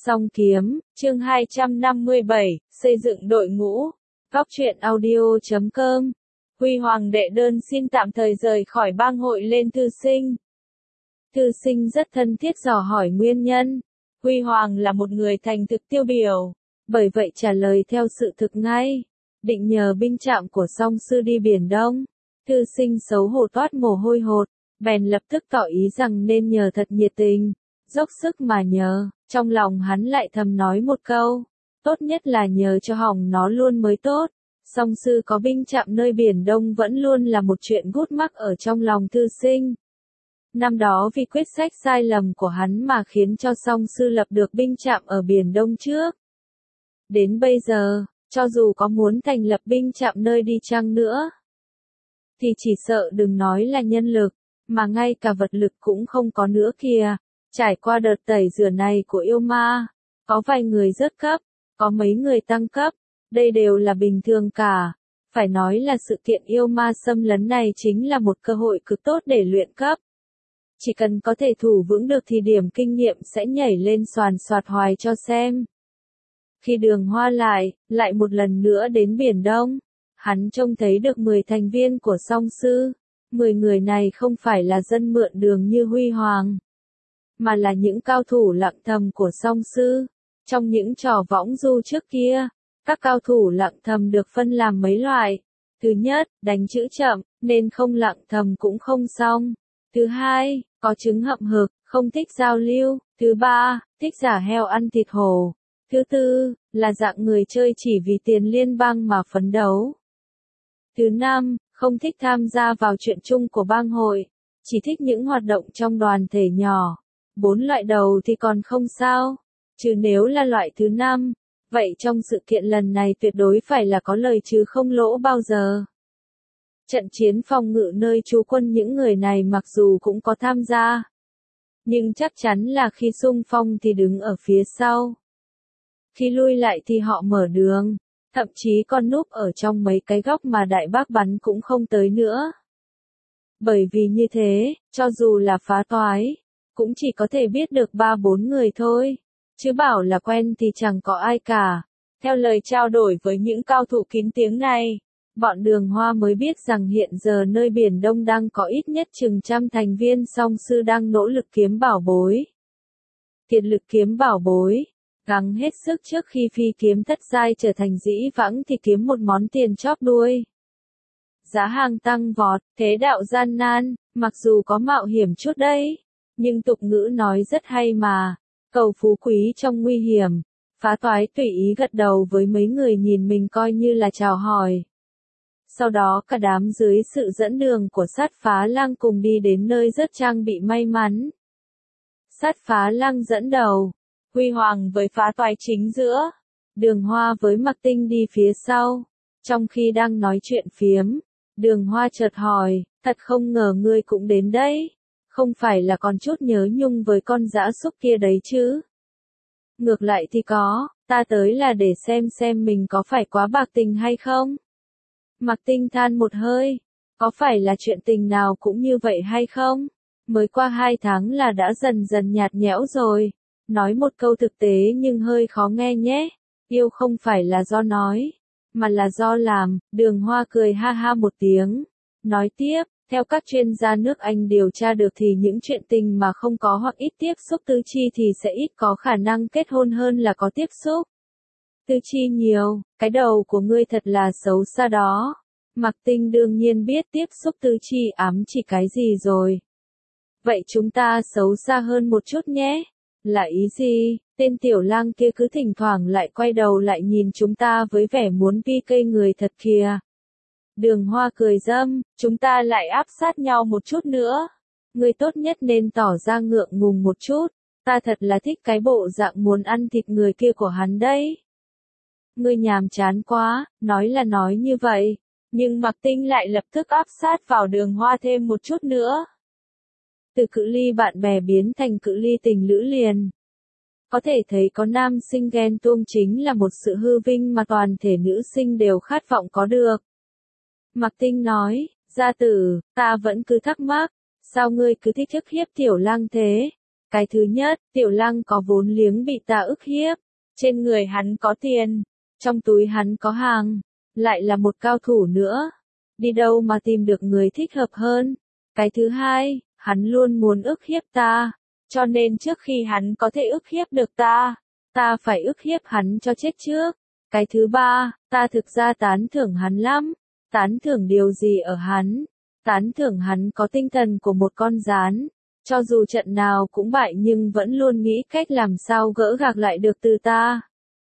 Song kiếm, chương 257, xây dựng đội ngũ. Góc truyện audio.com. Huy Hoàng đệ đơn xin tạm thời rời khỏi bang hội lên thư sinh. Thư sinh rất thân thiết dò hỏi nguyên nhân. Huy Hoàng là một người thành thực tiêu biểu, bởi vậy trả lời theo sự thực ngay. Định nhờ binh trạm của Song sư đi Biển Đông. Thư sinh xấu hổ toát mồ hôi hột, bèn lập tức tỏ ý rằng nên nhờ thật nhiệt tình, dốc sức mà nhờ. Trong lòng hắn lại thầm nói một câu, tốt nhất là nhờ cho hỏng nó luôn mới tốt. Song sư có binh trạm nơi Biển Đông vẫn luôn là một chuyện gút mắc ở trong lòng thư sinh. Năm đó vì quyết sách sai lầm của hắn mà khiến cho Song sư lập được binh trạm ở Biển Đông trước. Đến bây giờ, cho dù có muốn thành lập binh trạm nơi đi chăng nữa, thì chỉ sợ đừng nói là nhân lực, mà ngay cả vật lực cũng không có nữa kìa. Trải qua đợt tẩy rửa này của yêu ma, có vài người rớt cấp, có mấy người tăng cấp, đây đều là bình thường cả. Phải nói là sự kiện yêu ma xâm lấn này chính là một cơ hội cực tốt để luyện cấp. Chỉ cần có thể thủ vững được thì điểm kinh nghiệm sẽ nhảy lên xoàn xoạt hoài cho xem. Khi Đường Hoa lại một lần nữa đến Biển Đông, hắn trông thấy được 10 thành viên của Song sư. 10 người này không phải là dân mượn đường như Huy Hoàng, mà là những cao thủ lặng thầm của Song sư. Trong những trò võng du trước kia, các cao thủ lặng thầm được phân làm mấy loại. Thứ nhất, đánh chữ chậm, nên không lặng thầm cũng không xong. Thứ hai, có chứng hậm hực, không thích giao lưu. Thứ ba, thích giả heo ăn thịt hổ. Thứ tư, là dạng người chơi chỉ vì tiền liên bang mà phấn đấu. Thứ năm, không thích tham gia vào chuyện chung của bang hội, chỉ thích những hoạt động trong đoàn thể nhỏ. 4 loại đầu thì còn không sao, chứ nếu là loại thứ 5, vậy trong sự kiện lần này tuyệt đối phải là có lời chứ không lỗ bao giờ. Trận chiến phòng ngự nơi trú quân những người này mặc dù cũng có tham gia, nhưng chắc chắn là khi xung phong thì đứng ở phía sau. Khi lui lại thì họ mở đường, thậm chí còn núp ở trong mấy cái góc mà đại bác bắn cũng không tới nữa. Bởi vì như thế, cho dù là phá toái, cũng chỉ có thể biết được 3-4 người thôi, chứ bảo là quen thì chẳng có ai cả. Theo lời trao đổi với những cao thủ kín tiếng này, bọn Đường Hoa mới biết rằng hiện giờ nơi Biển Đông đang có ít nhất chừng trăm thành viên Song sư đang nỗ lực kiếm bảo bối. Kiệt lực kiếm bảo bối, gắng hết sức trước khi phi kiếm thất giai trở thành dĩ vãng thì kiếm một món tiền chóp đuôi. Giá hàng tăng vọt, thế đạo gian nan, mặc dù có mạo hiểm chút đấy, nhưng tục ngữ nói rất hay mà, cầu phú quý trong nguy hiểm. Phá toái tùy ý gật đầu với mấy người nhìn mình coi như là chào hỏi. Sau đó cả đám dưới sự dẫn đường của Sát Phá Lang cùng đi đến nơi rất trang bị may mắn. Sát Phá Lang dẫn đầu, Huy Hoàng với Phá Toái chính giữa, Đường Hoa với Mặc Tinh đi phía sau. Trong khi đang nói chuyện phiếm, Đường Hoa chợt hỏi, thật không ngờ ngươi cũng đến đấy, không phải là còn chút nhớ nhung với con dã súc kia đấy chứ? Ngược lại thì có, ta tới là để xem mình có phải quá bạc tình hay không? Mặc Tinh than một hơi, có phải là chuyện tình nào cũng như vậy hay không? Mới qua 2 tháng là đã dần dần nhạt nhẽo rồi. Nói một câu thực tế nhưng hơi khó nghe nhé. Yêu không phải là do nói, mà là do làm. Đường Hoa cười ha ha một tiếng, nói tiếp, theo các chuyên gia nước Anh điều tra được thì những chuyện tình mà không có hoặc ít tiếp xúc tứ chi thì sẽ ít có khả năng kết hôn hơn là có tiếp xúc tứ chi nhiều. Cái đầu của ngươi thật là xấu xa đó. Mặc Tinh đương nhiên biết tiếp xúc tứ chi ám chỉ cái gì rồi. Vậy chúng ta xấu xa hơn một chút nhé. Là ý gì? Tên tiểu lang kia cứ thỉnh thoảng lại quay đầu lại nhìn chúng ta với vẻ muốn PK người thật kìa. Đường Hoa cười râm, chúng ta lại áp sát nhau một chút nữa. Ngươi tốt nhất nên tỏ ra ngượng ngùng một chút. Ta thật là thích cái bộ dạng muốn ăn thịt người kia của hắn đấy. Ngươi nhàm chán quá, nói là nói như vậy, nhưng Mặc Tinh lại lập tức áp sát vào Đường Hoa thêm một chút nữa. Từ cự ly bạn bè biến thành cự ly tình lữ liền. Có thể thấy có nam sinh ghen tuông chính là một sự hư vinh mà toàn thể nữ sinh đều khát vọng có được. Mặc Tinh nói, gia tử, ta vẫn cứ thắc mắc, sao ngươi cứ thích ức hiếp tiểu lang thế? Cái thứ nhất, Tiểu Lăng có vốn liếng bị ta ức hiếp. Trên người hắn có tiền, trong túi hắn có hàng, lại là một cao thủ nữa. Đi đâu mà tìm được người thích hợp hơn? Cái thứ hai, hắn luôn muốn ức hiếp ta, cho nên trước khi hắn có thể ức hiếp được ta phải ức hiếp hắn cho chết trước. Cái thứ ba, ta thực ra tán thưởng hắn lắm. Tán thưởng điều gì ở hắn? Tán thưởng hắn có tinh thần của một con gián. Cho dù trận nào cũng bại nhưng vẫn luôn nghĩ cách làm sao gỡ gạc lại được từ ta.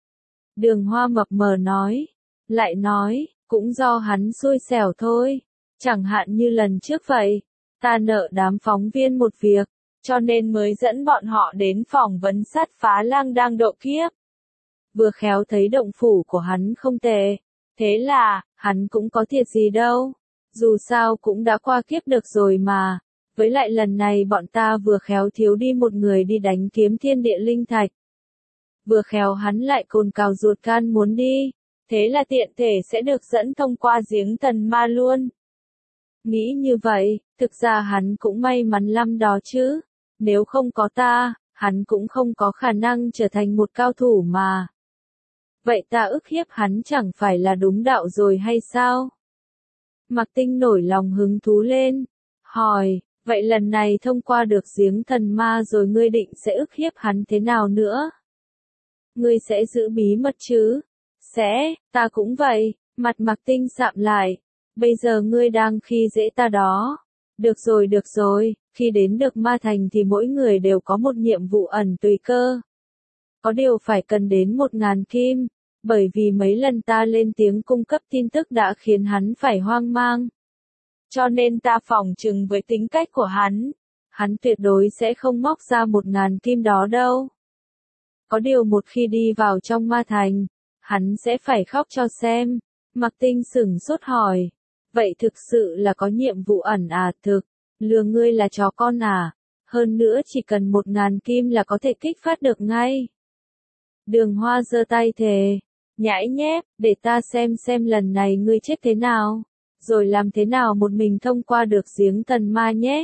Đường Hoa mập mờ nói. Lại nói, cũng do hắn xui xẻo thôi. Chẳng hạn như lần trước vậy. Ta nợ đám phóng viên một việc, cho nên mới dẫn bọn họ đến phỏng vấn Sát Phá Lang đang độ kiếp. Vừa khéo thấy động phủ của hắn không tệ. Thế là, hắn cũng có thiệt gì đâu. Dù sao cũng đã qua kiếp được rồi mà. Với lại lần này bọn ta vừa khéo thiếu đi một người đi đánh kiếm thiên địa linh thạch. Vừa khéo hắn lại cồn cào ruột gan muốn đi. Thế là tiện thể sẽ được dẫn thông qua giếng thần ma luôn. Nghĩ như vậy, thực ra hắn cũng may mắn lắm đó chứ. Nếu không có ta, hắn cũng không có khả năng trở thành một cao thủ mà. Vậy ta ức hiếp hắn chẳng phải là đúng đạo rồi hay sao? Mạc Tinh nổi lòng hứng thú lên. Hỏi, vậy lần này thông qua được giếng thần ma rồi ngươi định sẽ ức hiếp hắn thế nào nữa? Ngươi sẽ giữ bí mật chứ? Sẽ, ta cũng vậy. Mặt Mạc Tinh sạm lại. Bây giờ ngươi đang khi dễ ta đó. Được rồi, khi đến được ma thành thì mỗi người đều có một nhiệm vụ ẩn tùy cơ. Có điều phải cần đến 1000 kim, bởi vì mấy lần ta lên tiếng cung cấp tin tức đã khiến hắn phải hoang mang. Cho nên ta phỏng chừng với tính cách của hắn tuyệt đối sẽ không móc ra 1000 kim đó đâu. Có điều một khi đi vào trong ma thành, hắn sẽ phải khóc cho xem. Mạc Tinh sửng sốt hỏi. Vậy thực sự là có nhiệm vụ ẩn à? Thực, lừa ngươi là chó con à? Hơn nữa chỉ cần 1000 kim là có thể kích phát được ngay. Đường Hoa giơ tay thề. Nhãi nhép, để ta xem lần này ngươi chết thế nào. Rồi làm thế nào một mình thông qua được giếng thần ma nhé.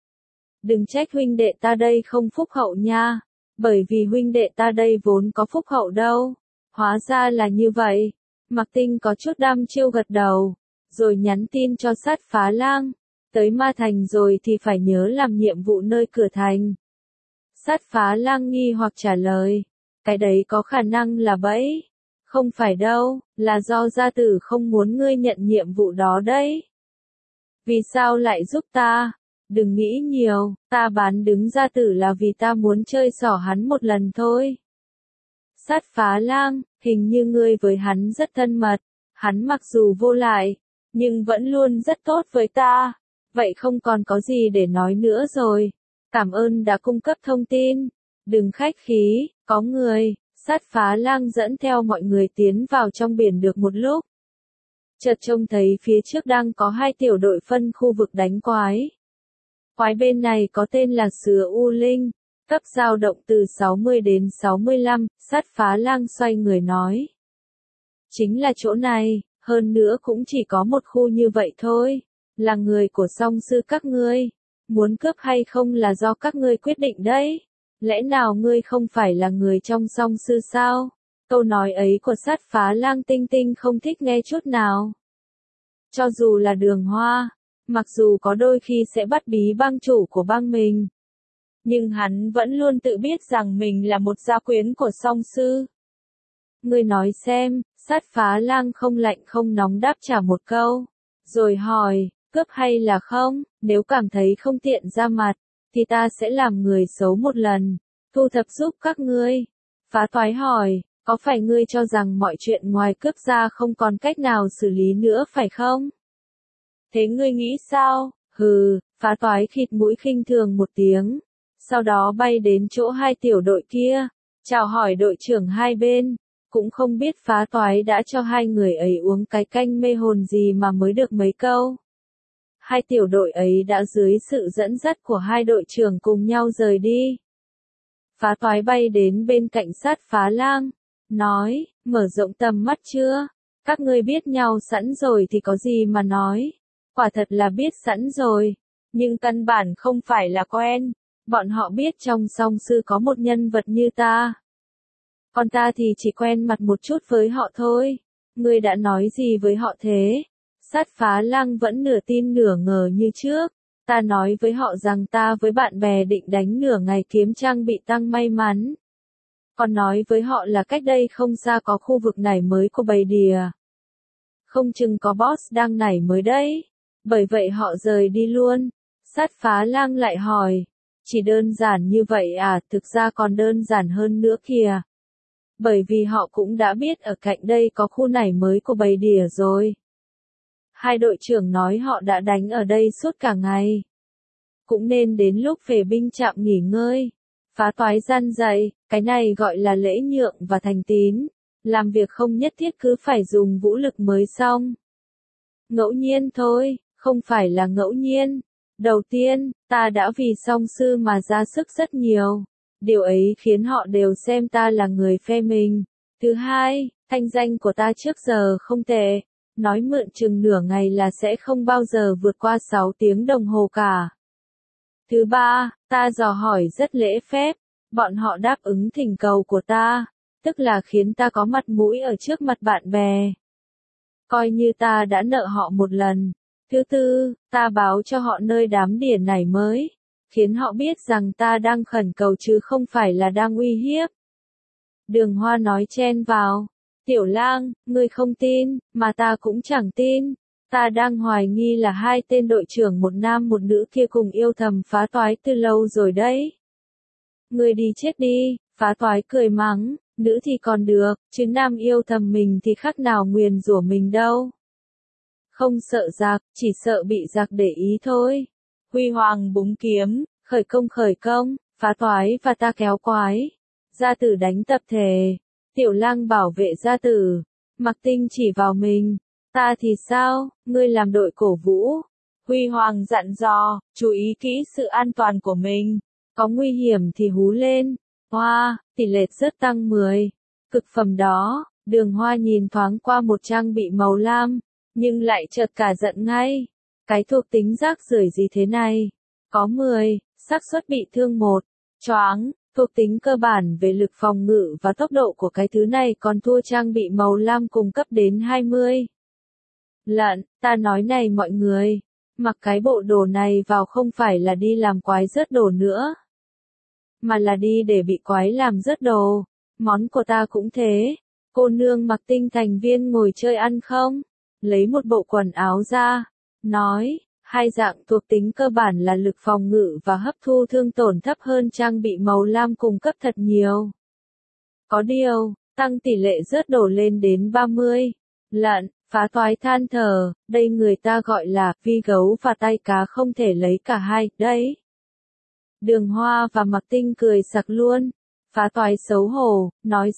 Đừng trách huynh đệ ta đây không phúc hậu nha. Bởi vì huynh đệ ta đây vốn có phúc hậu đâu. Hóa ra là như vậy. Mạc Tinh có chút đăm chiêu gật đầu. Rồi nhắn tin cho Sát Phá Lang. Tới ma thành rồi thì phải nhớ làm nhiệm vụ nơi cửa thành. Sát Phá Lang nghi hoặc trả lời. Cái đấy có khả năng là bẫy. Không phải đâu, là do gia tử không muốn ngươi nhận nhiệm vụ đó đấy. Vì sao lại giúp ta? Đừng nghĩ nhiều, ta bán đứng gia tử là vì ta muốn chơi xỏ hắn một lần thôi. Sát Phá Lang, hình như ngươi với hắn rất thân mật. Hắn mặc dù vô lại, nhưng vẫn luôn rất tốt với ta. Vậy không còn có gì để nói nữa rồi. Cảm ơn đã cung cấp thông tin. Đừng khách khí, có người. Sát Phá Lang dẫn theo mọi người tiến vào trong biển được một lúc. Chợt trông thấy phía trước đang có 2 tiểu đội phân khu vực đánh quái. Quái bên này có tên là Sứa U Linh, cấp dao động từ 60 đến 65, Sát Phá Lang xoay người nói. Chính là chỗ này, hơn nữa cũng chỉ có một khu như vậy thôi, là người của song sư các ngươi. Muốn cướp hay không là do các ngươi quyết định đấy. Lẽ nào ngươi không phải là người trong song sư sao? Câu nói ấy của Sát Phá Lang Tinh Tinh không thích nghe chút nào. Cho dù là Đường Hoa, mặc dù có đôi khi sẽ bắt bí bang chủ của bang mình, nhưng hắn vẫn luôn tự biết rằng mình là một gia quyến của song sư. Ngươi nói xem, Sát Phá Lang không lạnh không nóng đáp trả một câu, rồi hỏi, cướp hay là không? Nếu cảm thấy không tiện ra mặt, thì ta sẽ làm người xấu một lần, thu thập giúp các ngươi. Phá Toái hỏi, có phải ngươi cho rằng mọi chuyện ngoài cướp ra không còn cách nào xử lý nữa phải không? Thế ngươi nghĩ sao? Hừ, Phá Toái khịt mũi khinh thường một tiếng, sau đó bay đến chỗ 2 tiểu đội kia, chào hỏi đội trưởng hai bên, cũng không biết Phá Toái đã cho 2 người ấy uống cái canh mê hồn gì mà mới được mấy câu. 2 tiểu đội ấy đã dưới sự dẫn dắt của 2 đội trưởng cùng nhau rời đi. Phá Toái bay đến bên cạnh Sát Phá Lang, nói, mở rộng tầm mắt chưa? Các ngươi biết nhau sẵn rồi thì có gì mà nói. Quả thật là biết sẵn rồi, nhưng căn bản không phải là quen. Bọn họ biết trong song sư có một nhân vật như ta. Còn ta thì chỉ quen mặt một chút với họ thôi. Ngươi đã nói gì với họ thế? Sát Phá Lang vẫn nửa tin nửa ngờ như trước. Ta nói với họ rằng ta với bạn bè định đánh nửa ngày kiếm trang bị tăng may mắn. Còn nói với họ là cách đây không xa có khu vực nảy mới của bầy đìa. Không chừng có boss đang nảy mới đấy. Bởi vậy họ rời đi luôn. Sát Phá Lang lại hỏi. Chỉ đơn giản như vậy à? Thực ra còn đơn giản hơn nữa kìa. Bởi vì họ cũng đã biết ở cạnh đây có khu nảy mới của bầy đỉa rồi. Hai đội trưởng nói họ đã đánh ở đây suốt cả ngày. Cũng nên đến lúc về binh trạm nghỉ ngơi. Phá Toái răn dạy, cái này gọi là lễ nhượng và thành tín. Làm việc không nhất thiết cứ phải dùng vũ lực mới xong. Ngẫu nhiên thôi, không phải là ngẫu nhiên. Đầu tiên, ta đã vì song sư mà ra sức rất nhiều. Điều ấy khiến họ đều xem ta là người phe mình. Thứ hai, thanh danh của ta trước giờ không tệ. Nói mượn chừng nửa ngày là sẽ không bao giờ vượt qua 6 tiếng đồng hồ cả. Thứ ba, ta dò hỏi rất lễ phép. Bọn họ đáp ứng thỉnh cầu của ta. Tức là khiến ta có mặt mũi ở trước mặt bạn bè. Coi như ta đã nợ họ một lần. Thứ tư, ta báo cho họ nơi đám đỉa nảy mới. Khiến họ biết rằng ta đang khẩn cầu chứ không phải là đang uy hiếp. Đường Hoa nói chen vào. Tiểu Lang, ngươi không tin, mà ta cũng chẳng tin. Ta đang hoài nghi là hai tên đội trưởng một nam một nữ kia cùng yêu thầm Phá Toái từ lâu rồi đấy. Ngươi đi chết đi, Phá Toái cười mắng, nữ thì còn được, chứ nam yêu thầm mình thì khác nào nguyền rủa mình đâu. Không sợ giặc, chỉ sợ bị giặc để ý thôi. Huy Hoàng búng kiếm, khởi công, Phá Toái và ta kéo quái. Gia Tử đánh tập thể. Tiểu Lang bảo vệ Gia Tử. Mặc Tinh chỉ vào mình. Ta thì sao, ngươi làm đội cổ vũ. Huy Hoàng dặn dò, chú ý kỹ sự an toàn của mình. Có nguy hiểm thì hú lên. Hoa, tỷ lệ rớt tăng 10. Cực phẩm đó, Đường Hoa nhìn thoáng qua một trang bị màu lam. Nhưng lại chợt cả giận ngay. Cái thuộc tính rác rưởi gì thế này? Có 10, xác suất bị thương 1. Choáng, thuộc tính cơ bản về lực phòng ngự và tốc độ của cái thứ này còn thua trang bị màu lam cung cấp đến 20. Lận, ta nói này mọi người, mặc cái bộ đồ này vào không phải là đi làm quái rớt đồ nữa. Mà là đi để bị quái làm rớt đồ. Món của ta cũng thế. Cô nương Mặc Tinh thành viên ngồi chơi ăn không? Lấy một bộ quần áo ra. Nói, hai dạng thuộc tính cơ bản là lực phòng ngự và hấp thu thương tổn thấp hơn trang bị màu lam cung cấp thật nhiều. Có điều, tăng tỷ lệ rớt đổ lên đến 30. Lận, Phá Toái than thở, đây người ta gọi là vi gấu và tay cá không thể lấy cả hai, đấy. Đường Hoa và Mặc Tinh cười sặc luôn. Phá Toái xấu hổ, nói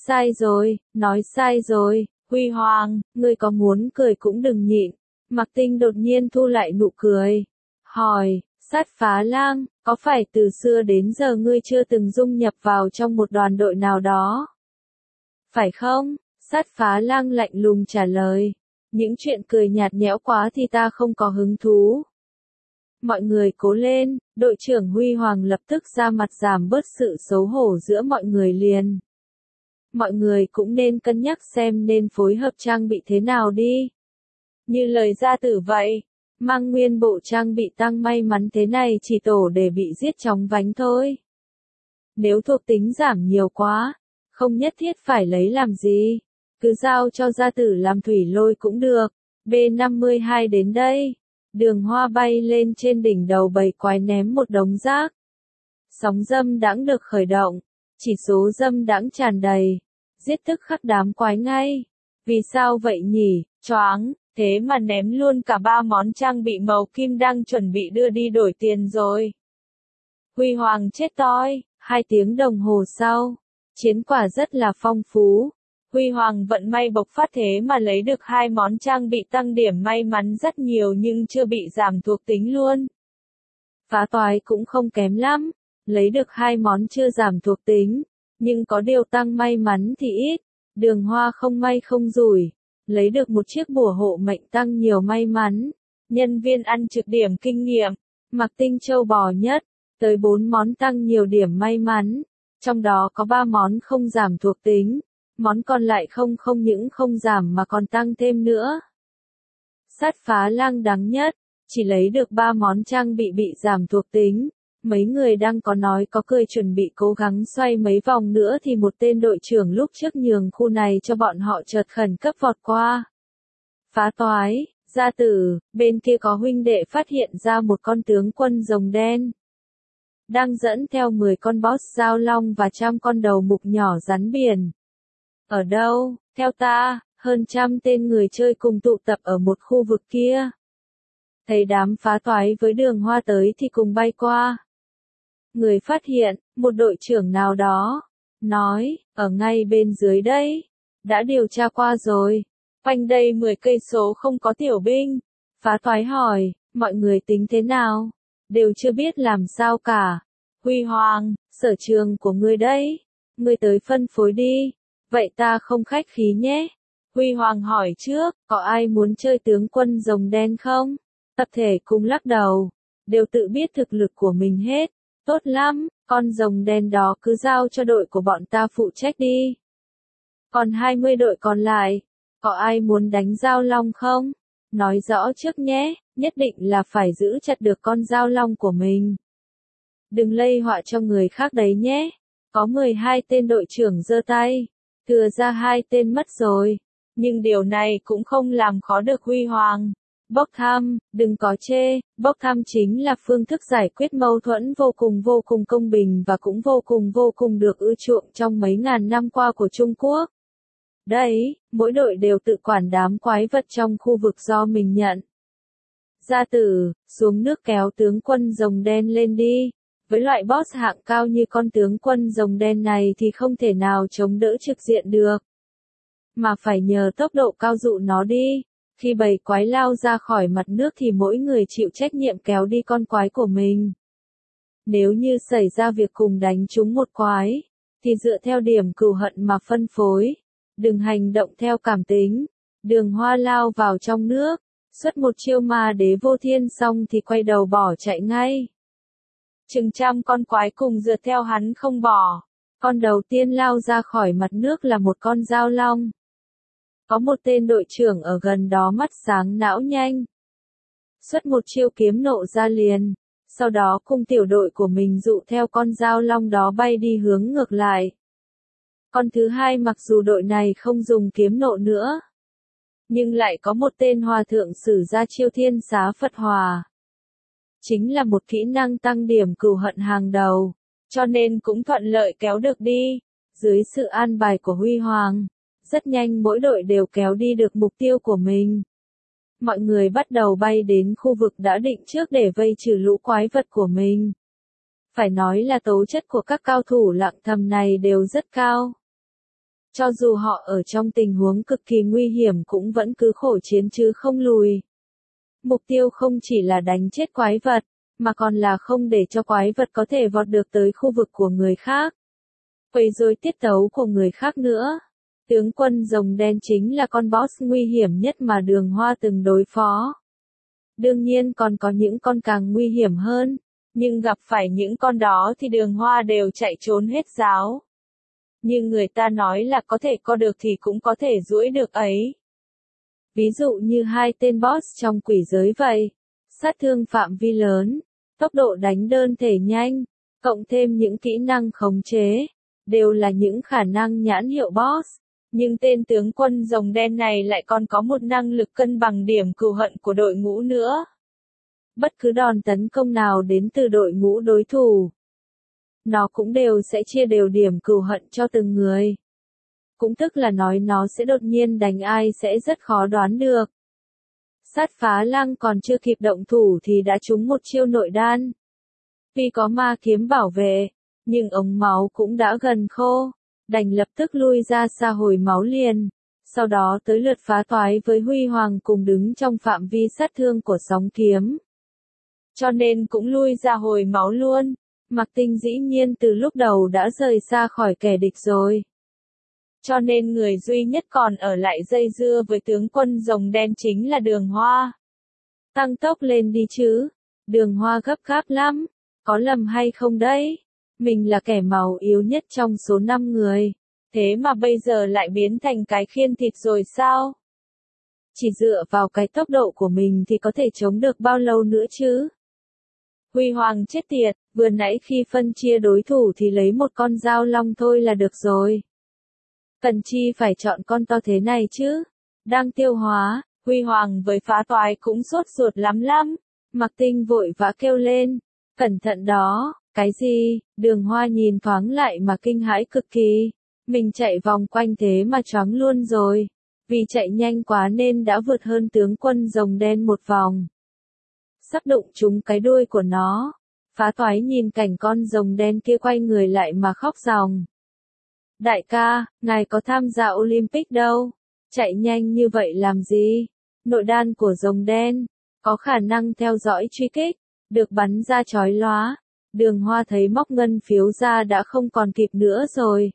sai rồi, Huy Hoàng, ngươi có muốn cười cũng đừng nhịn. Mặc Tinh đột nhiên thu lại nụ cười. Hỏi, Sát Phá Lang, có phải từ xưa đến giờ ngươi chưa từng dung nhập vào trong một đoàn đội nào đó? Phải không? Sát Phá Lang lạnh lùng trả lời. Những chuyện cười nhạt nhẽo quá thì ta không có hứng thú. Mọi người cố lên, đội trưởng Huy Hoàng lập tức ra mặt giảm bớt sự xấu hổ giữa mọi người liền. Mọi người cũng nên cân nhắc xem nên phối hợp trang bị thế nào đi. Như lời Gia Tử vậy, mang nguyên bộ trang bị tăng may mắn thế này chỉ tổ để bị giết chóng vánh thôi. Nếu thuộc tính giảm nhiều quá, không nhất thiết phải lấy làm gì. Cứ giao cho Gia Tử làm thủy lôi cũng được. B52 đến đây. Đường Hoa bay lên trên đỉnh đầu bầy quái ném một đống rác. Sóng dâm đãng được khởi động. Chỉ số dâm đãng tràn đầy. Giết tức khắc đám quái ngay. Vì sao vậy nhỉ? Choáng, thế mà ném luôn cả 3 món trang bị màu kim đang chuẩn bị đưa đi đổi tiền rồi. Huy Hoàng chết toi. 2 tiếng đồng hồ sau. Chiến quả rất là phong phú. Huy Hoàng vận may bộc phát thế mà lấy được 2 món trang bị tăng điểm may mắn rất nhiều nhưng chưa bị giảm thuộc tính luôn. Phá Toái cũng không kém lắm, lấy được 2 món chưa giảm thuộc tính, nhưng có điều tăng may mắn thì ít. Đường Hoa không may không rủi, lấy được một chiếc bùa hộ mệnh tăng nhiều may mắn. Nhân viên ăn trực điểm kinh nghiệm, Mặc Tinh châu bò nhất, Tới 4 món tăng nhiều điểm may mắn, trong đó có 3 món không giảm thuộc tính, món còn lại không những không giảm mà còn tăng thêm nữa. Sát phá lang đáng nhất, chỉ lấy được 3 món trang bị giảm thuộc tính. Mấy người đang có nói có cười chuẩn bị cố gắng xoay mấy vòng nữa thì một tên đội trưởng lúc trước nhường khu này cho bọn họ chợt khẩn cấp vọt qua. Phá toái, gia tử, bên kia có huynh đệ phát hiện ra một con tướng quân rồng đen. Đang dẫn theo 10 con boss giao long và 100 con đầu mục nhỏ rắn biển. Ở đâu, theo ta, hơn 100 tên người chơi cùng tụ tập ở một khu vực kia. Thấy đám phá toái với Đường Hoa tới thì cùng bay qua. Người phát hiện, một đội trưởng nào đó, nói, ở ngay bên dưới đây, đã điều tra qua rồi, quanh đây 10 cây số không có tiểu binh. Phá toái hỏi, mọi người tính thế nào? Đều chưa biết làm sao cả. Huy Hoàng, sở trường của ngươi đấy, ngươi tới phân phối đi, vậy ta không khách khí nhé. Huy Hoàng hỏi trước, có ai muốn chơi tướng quân rồng đen không? Tập thể cùng lắc đầu, đều tự biết thực lực của mình hết. Tốt lắm, con rồng đen đó cứ giao cho đội của bọn ta phụ trách đi. Còn 20 đội còn lại, có ai muốn đánh giao long không? Nói rõ trước nhé, nhất định là phải giữ chặt được con giao long của mình. Đừng lây họa cho người khác đấy nhé. Có 12 tên đội trưởng giơ tay, thừa ra 2 tên mất rồi. Nhưng điều này cũng không làm khó được Huy Hoàng. Bốc thăm, đừng có chê, bốc thăm chính là phương thức giải quyết mâu thuẫn vô cùng công bình và cũng vô cùng được ưa chuộng trong mấy ngàn năm qua của Trung Quốc. Đấy, mỗi đội đều tự quản đám quái vật trong khu vực do mình nhận. Gia tử, xuống nước kéo tướng quân rồng đen lên đi. Với loại boss hạng cao như con tướng quân rồng đen này thì không thể nào chống đỡ trực diện được. Mà phải nhờ tốc độ cao dụ nó đi. Khi bầy quái lao ra khỏi mặt nước thì mỗi người chịu trách nhiệm kéo đi con quái của mình. Nếu như xảy ra việc cùng đánh trúng một quái, thì dựa theo điểm cừu hận mà phân phối. Đừng hành động theo cảm tính. Đường Hoa lao vào trong nước, xuất một chiêu ma đế vô thiên xong thì quay đầu bỏ chạy ngay. Chừng 100 con quái cùng rượt theo hắn không bỏ. Con đầu tiên lao ra khỏi mặt nước là một con dao long. Có một tên đội trưởng ở gần đó mắt sáng não nhanh. Xuất một chiêu kiếm nộ ra liền. Sau đó cùng tiểu đội của mình dụ theo con dao long đó bay đi hướng ngược lại. Con thứ hai mặc dù đội này không dùng kiếm nộ nữa, nhưng lại có một tên hòa thượng sử ra chiêu thiên xá Phật Hòa. Chính là một kỹ năng tăng điểm cừu hận hàng đầu, cho nên cũng thuận lợi kéo được đi. Dưới sự an bài của Huy Hoàng, rất nhanh mỗi đội đều kéo đi được mục tiêu của mình. Mọi người bắt đầu bay đến khu vực đã định trước để vây trừ lũ quái vật của mình. Phải nói là tố chất của các cao thủ lặng thầm này đều rất cao. Cho dù họ ở trong tình huống cực kỳ nguy hiểm cũng vẫn cứ khổ chiến chứ không lùi. Mục tiêu không chỉ là đánh chết quái vật, mà còn là không để cho quái vật có thể vọt được tới khu vực của người khác. Quấy rối tiết tấu của người khác nữa. Tướng quân rồng đen chính là con boss nguy hiểm nhất mà Đường Hoa từng đối phó. Đương nhiên còn có những con càng nguy hiểm hơn, nhưng gặp phải những con đó thì Đường Hoa đều chạy trốn hết giáo. Nhưng người ta nói là có thể co được thì cũng có thể duỗi được ấy. Ví dụ như 2 tên boss trong quỷ giới vậy. Sát thương phạm vi lớn, tốc độ đánh đơn thể nhanh, cộng thêm những kỹ năng khống chế, đều là những khả năng nhãn hiệu boss. Nhưng tên tướng quân rồng đen này lại còn có một năng lực cân bằng điểm cừu hận của đội ngũ nữa. Bất cứ đòn tấn công nào đến từ đội ngũ đối thủ, nó cũng đều sẽ chia đều điểm cừu hận cho từng người. Cũng tức là nói nó sẽ đột nhiên đánh ai sẽ rất khó đoán được. Sát phá lăng còn chưa kịp động thủ thì đã trúng một chiêu nội đan. Tuy có ma kiếm bảo vệ, nhưng ống máu cũng đã gần khô, đành lập tức lui ra xa hồi máu liền. Sau đó tới lượt phá toái với Huy Hoàng cùng đứng trong phạm vi sát thương của sóng kiếm. Cho nên cũng lui ra hồi máu luôn. Mạc Tinh dĩ nhiên từ lúc đầu đã rời xa khỏi kẻ địch rồi. Cho nên người duy nhất còn ở lại dây dưa với tướng quân rồng đen chính là Đường Hoa. Tăng tốc lên đi chứ. Đường Hoa gấp gáp lắm. Có lầm hay không đấy? Mình là kẻ máu yếu nhất trong số 5 người. Thế mà bây giờ lại biến thành cái khiên thịt rồi sao? Chỉ dựa vào cái tốc độ của mình thì có thể chống được bao lâu nữa chứ? Huy Hoàng chết tiệt, vừa nãy khi phân chia đối thủ thì lấy một con dao long thôi là được rồi. Cần chi phải chọn con to thế này chứ? Đang tiêu hóa, Huy Hoàng với Phá Toái cũng sốt ruột lắm. Mạc Tinh vội vã kêu lên. Cẩn thận đó, cái gì? Đường Hoa nhìn thoáng lại mà kinh hãi cực kỳ. Mình chạy vòng quanh thế mà choáng luôn rồi. Vì chạy nhanh quá nên đã vượt hơn tướng quân rồng đen một vòng. Sắp đụng trúng cái đuôi của nó. Phá Toái nhìn cảnh con rồng đen kia quay người lại mà khóc ròng. Đại ca, ngài có tham gia Olympic đâu. Chạy nhanh như vậy làm gì? Nội đan của rồng đen có khả năng theo dõi truy kích, được bắn ra chói lóa. Đường Hoa thấy móc ngân phiếu ra đã không còn kịp nữa rồi.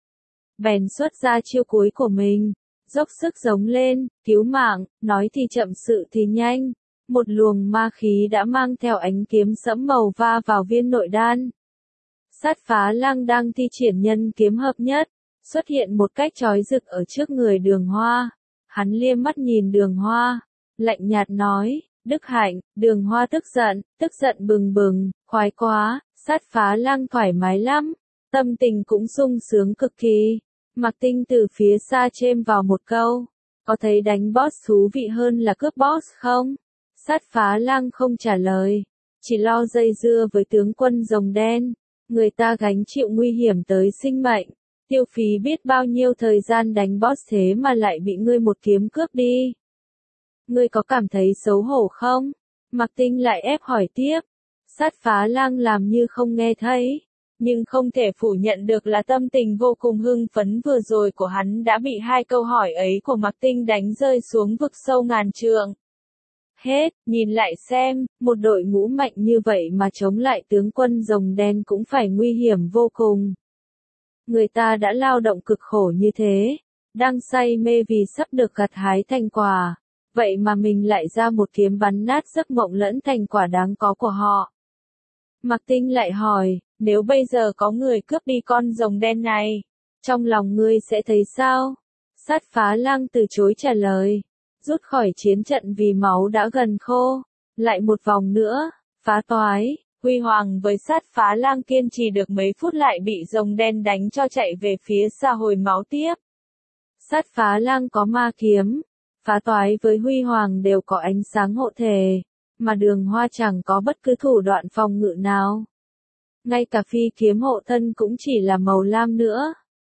Bèn xuất ra chiêu cuối của mình, dốc sức giống lên, cứu mạng, nói thì chậm sự thì nhanh. Một luồng ma khí đã mang theo ánh kiếm sẫm màu va vào viên nội đan. Sát Phá Lang đang thi triển nhân kiếm hợp nhất, xuất hiện một cách chói rực ở trước người Đường Hoa. Hắn liếc mắt nhìn Đường Hoa, lạnh nhạt nói, Đức Hạnh. Đường Hoa tức giận bừng bừng, khoái quá. Sát Phá Lang thoải mái lắm, tâm tình cũng sung sướng cực kỳ. Mạc Tinh từ phía xa chêm vào một câu, có thấy đánh boss thú vị hơn là cướp boss không? Sát Phá Lang không trả lời, chỉ lo dây dưa với tướng quân rồng đen. Người ta gánh chịu nguy hiểm tới sinh mệnh, tiêu phí biết bao nhiêu thời gian đánh boss thế mà lại bị ngươi một kiếm cướp đi. Ngươi có cảm thấy xấu hổ không? Mạc Tinh lại ép hỏi tiếp. Sát Phá Lang làm như không nghe thấy, nhưng không thể phủ nhận được là tâm tình vô cùng hưng phấn vừa rồi của hắn đã bị hai câu hỏi ấy của Mạc Tinh đánh rơi xuống vực sâu ngàn trượng. Hết, nhìn lại xem, một đội ngũ mạnh như vậy mà chống lại tướng quân rồng đen cũng phải nguy hiểm vô cùng. Người ta đã lao động cực khổ như thế, đang say mê vì sắp được gặt hái thành quả, vậy mà mình lại ra một kiếm bắn nát giấc mộng lẫn thành quả đáng có của họ. Mạc Tinh lại hỏi, nếu bây giờ có người cướp đi con rồng đen này, trong lòng ngươi sẽ thấy sao? Sát Phá Lang từ chối trả lời, rút khỏi chiến trận vì máu đã gần khô. Lại một vòng nữa, Phá Toái, Huy Hoàng với Sát Phá Lang kiên trì được mấy phút lại bị rồng đen đánh cho chạy về phía xa hồi máu tiếp. Sát Phá Lang có ma kiếm, Phá Toái với Huy Hoàng đều có ánh sáng hộ thể, mà Đường Hoa chẳng có bất cứ thủ đoạn phòng ngự nào. Ngay cả phi kiếm hộ thân cũng chỉ là màu lam nữa.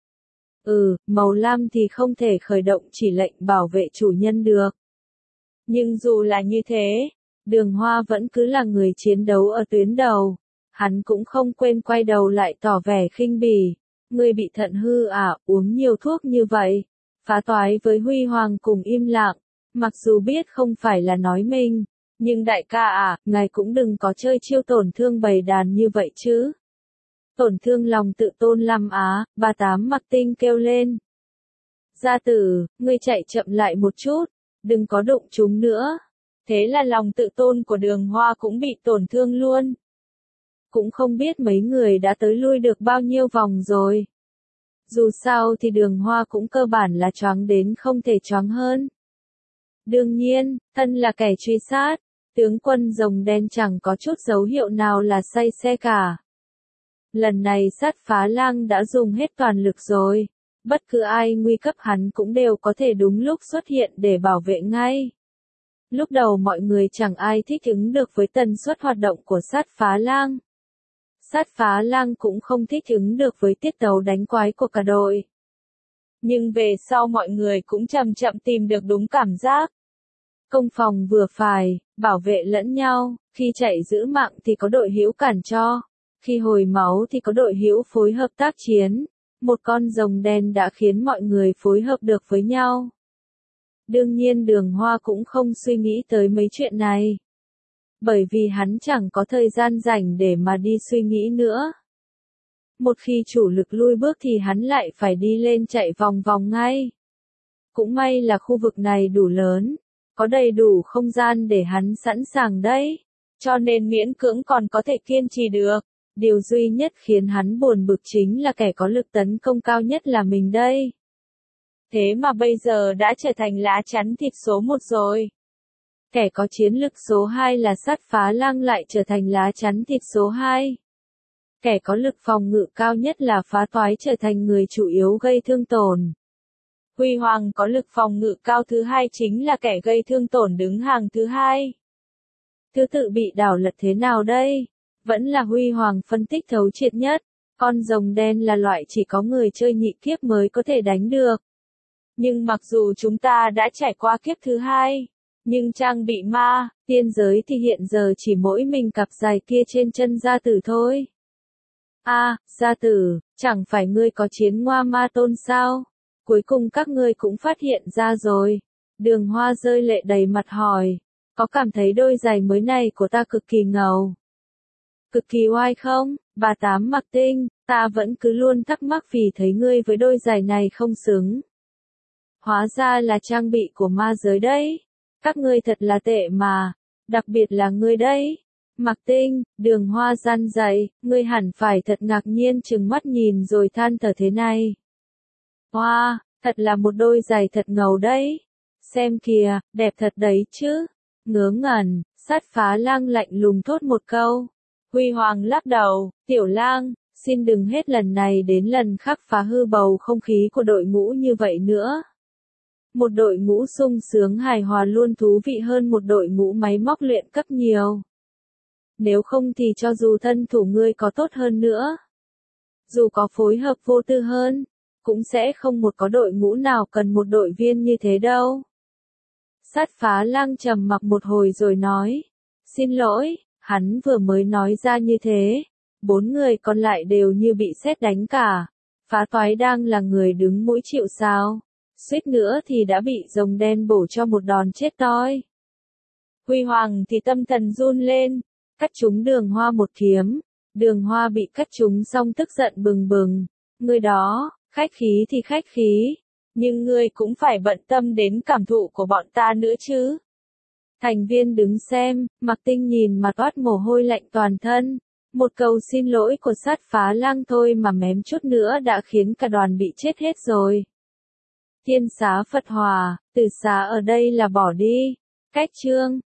Màu lam thì không thể khởi động chỉ lệnh bảo vệ chủ nhân được. Nhưng dù là như thế, Đường Hoa vẫn cứ là người chiến đấu ở tuyến đầu. Hắn cũng không quên quay đầu lại tỏ vẻ khinh bỉ. Ngươi bị thận hư à, uống nhiều thuốc như vậy. Phá Toái với Huy Hoàng cùng im lặng, mặc dù biết không phải là nói mình. Nhưng đại ca à, ngài cũng đừng có chơi chiêu tổn thương bầy đàn như vậy chứ. Tổn thương lòng tự tôn lắm á, 38 Mạc Tinh kêu lên. Gia tử, ngươi chạy chậm lại một chút, đừng có đụng chúng nữa. Thế là lòng tự tôn của Đường Hoa cũng bị tổn thương luôn. Cũng không biết mấy người đã tới lui được bao nhiêu vòng rồi. Dù sao thì Đường Hoa cũng cơ bản là choáng đến không thể choáng hơn. Đương nhiên, thân là kẻ truy sát, tướng quân rồng đen chẳng có chút dấu hiệu nào là say xe cả. Lần này Sát Phá Lang đã dùng hết toàn lực rồi. Bất cứ ai nguy cấp hắn cũng đều có thể đúng lúc xuất hiện để bảo vệ ngay. Lúc đầu mọi người chẳng ai thích ứng được với tần suất hoạt động của Sát Phá Lang. Sát Phá Lang cũng không thích ứng được với tiết tấu đánh quái của cả đội. Nhưng về sau mọi người cũng chậm chậm tìm được đúng cảm giác. Công phòng vừa phải, bảo vệ lẫn nhau, khi chạy giữ mạng thì có đội hữu cản cho, khi hồi máu thì có đội hữu phối hợp tác chiến. Một con rồng đen đã khiến mọi người phối hợp được với nhau. Đương nhiên Đường Hoa cũng không suy nghĩ tới mấy chuyện này. Bởi vì hắn chẳng có thời gian rảnh để mà đi suy nghĩ nữa. Một khi chủ lực lui bước thì hắn lại phải đi lên chạy vòng vòng ngay. Cũng may là khu vực này đủ lớn, có đầy đủ không gian để hắn sẵn sàng đấy. cho nên miễn cưỡng còn có thể kiên trì được. Điều duy nhất khiến hắn buồn bực chính là kẻ có lực tấn công cao nhất là mình đây. Thế mà bây giờ đã trở thành lá chắn thịt số 1 rồi. Kẻ có chiến lực số 2 là Sát Phá Lang lại trở thành lá chắn thịt số 2. Kẻ có lực phòng ngự cao nhất là Phá Toái trở thành người chủ yếu gây thương tổn. Huy Hoàng có lực phòng ngự cao thứ 2 chính là kẻ gây thương tổn đứng hàng thứ 2. Thứ tự bị đảo lật thế nào đây? Vẫn là Huy Hoàng phân tích thấu triệt nhất. Con rồng đen là loại chỉ có người chơi nhị kiếp mới có thể đánh được. Nhưng mặc dù chúng ta đã trải qua kiếp thứ 2, nhưng trang bị ma, tiên giới thì hiện giờ chỉ mỗi mình cặp dài kia trên chân gia tử thôi. Gia tử, chẳng phải ngươi có chiến ngoa ma tôn sao? Cuối cùng các ngươi cũng phát hiện ra rồi. Đường Hoa rơi lệ đầy mặt hỏi, có cảm thấy đôi giày mới này của ta cực kỳ ngầu? Cực kỳ oai không? Bà Tám Mặc Tinh, ta vẫn cứ luôn thắc mắc vì thấy ngươi với đôi giày này không xứng. Hóa ra là trang bị của ma giới đấy. Các ngươi thật là tệ mà, đặc biệt là ngươi đấy. Mặc Tinh, Đường Hoa răn dậy, ngươi hẳn phải thật ngạc nhiên trừng mắt nhìn rồi than thở thế này. Wow, thật là một đôi giày thật ngầu đấy. Xem kìa, đẹp thật đấy chứ. Ngớ ngẩn, Sát Phá Lang lạnh lùng thốt một câu. Huy Hoàng lắc đầu, Tiểu Lang, xin đừng hết lần này đến lần khác phá hư bầu không khí của đội ngũ như vậy nữa. Một đội ngũ sung sướng hài hòa luôn thú vị hơn một đội ngũ máy móc luyện cấp nhiều. Nếu không thì cho dù thân thủ ngươi có tốt hơn nữa, dù có phối hợp vô tư hơn, cũng sẽ không có đội ngũ nào cần một đội viên như thế đâu. Sát Phá Lang trầm mặc một hồi rồi nói, xin lỗi, hắn vừa mới nói ra như thế, 4 người còn lại đều như bị sét đánh cả. Phá Toái đang là người đứng mũi chịu sào, suýt nữa thì đã bị rồng đen bổ cho một đòn chết toi. Huy Hoàng thì tâm thần run lên, cắt trúng Đường Hoa một kiếm. Đường Hoa bị cắt trúng xong tức giận bừng bừng. Ngươi đó, khách khí thì khách khí, nhưng ngươi cũng phải bận tâm đến cảm thụ của bọn ta nữa chứ. Thành viên đứng xem, Mặc Tinh nhìn mà toát mồ hôi lạnh toàn thân. Một câu xin lỗi của Sát Phá Lang thôi mà mém chút nữa đã khiến cả đoàn bị chết hết rồi. Thiên xá Phật Hòa, từ xá ở đây là bỏ đi. Cách chương